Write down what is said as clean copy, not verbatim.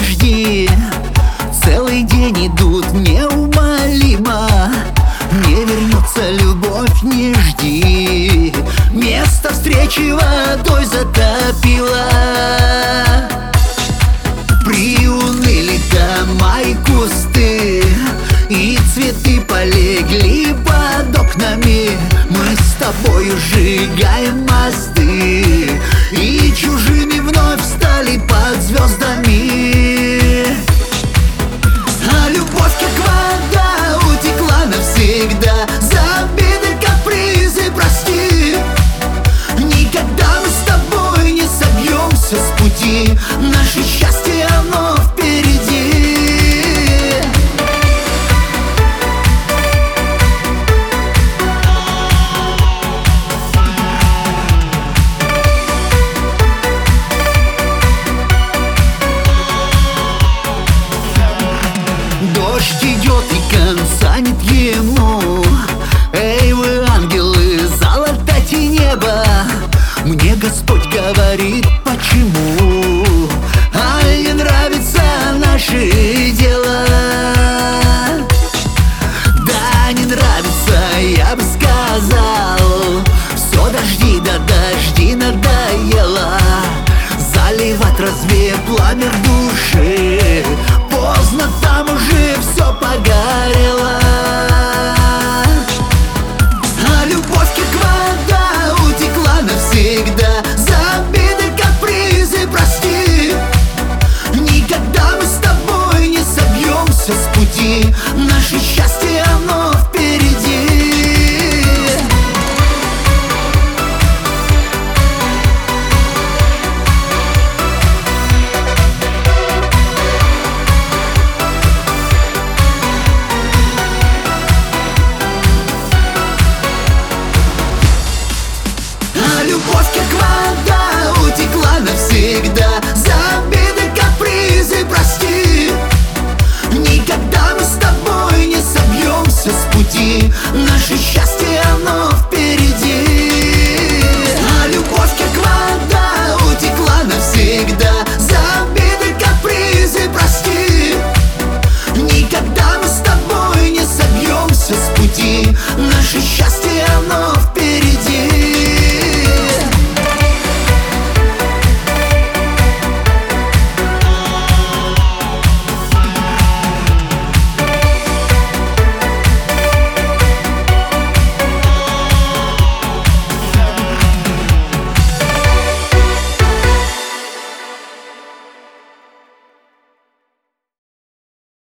жди. Целый день идут неумолимо, не вернется любовь, не жди. Место встречи водой затопило, приуныли дома и кусты, и цветы полегли под окнами. Мы с тобою сжигаем мосты, и чужими вновь стали под звездами. А любовь, как вода, утекла навсегда. За обиды, капризы прости. Никогда мы с тобой не собьемся с пути. Наше счастье, оно впереди. Дождь идет и конца нет ему. Эй, вы, ангелы, золотайте небо. Мне Господь говорит, почему? А не нравится наше дело.